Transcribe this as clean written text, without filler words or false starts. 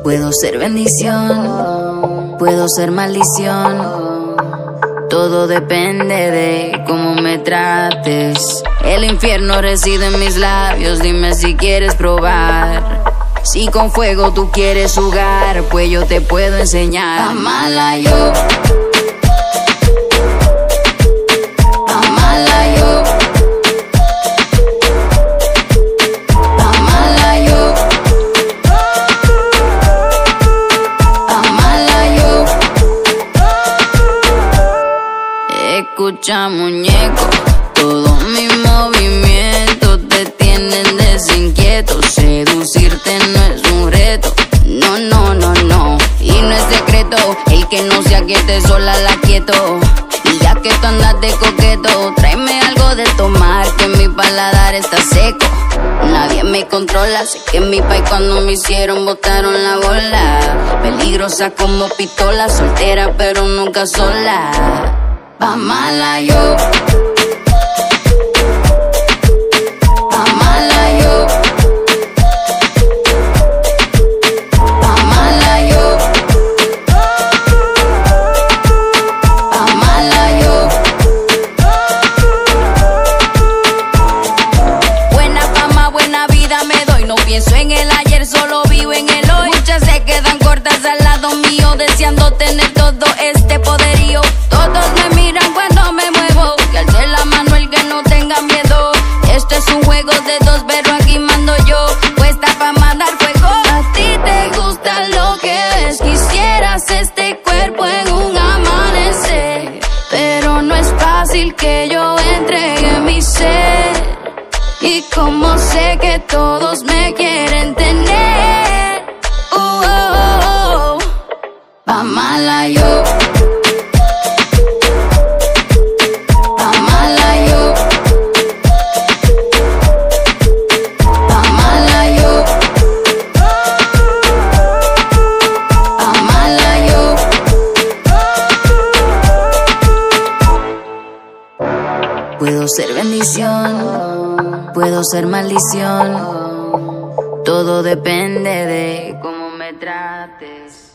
Puedo ser bendición, puedo ser maldición. Todo depende de cómo me trates. El infierno reside en mis labios, dime si quieres probar. Si con fuego tú quieres jugar, pues yo te puedo enseñar. Amala yo. Amala yo. Amala yo. Amala yo. Escucha, muñeco, todos mis movimientos te tienen desinquieto. Seducirte no es un reto, no, no, no, no. Y no es secreto, el que no se aquiete sola la quieto. Y ya que tú andas de coqueto, tráeme algo de tomar, que mi paladar está seco. Nadie me controla, sé que en mi país cuando me hicieron botaron la bola. Peligrosa como pistola, soltera pero nunca sola. Amala yo. Amala yo. Amala yo. Amala yo. Buena fama, buena vida me doy. No pienso en el ayer, solo vivo en el hoy. Muchas se quedan cortas al lado mío, deseando tener todo este poderío. Todos me miran cuando me muevo, que alce la mano el que no tenga miedo. Esto es un juego de dos, pero aquí mando yo, puesta pa' mandar fuego. A ti te gusta lo que ves, quisieras este cuerpo en un amanecer, pero no es fácil que yo entregue mi ser. Y como sé que todos me quieren tener, amala yo. Amala yo. Amala yo. Amala yo. Puedo ser bendición, puedo ser maldición. Todo depende de cómo me trates.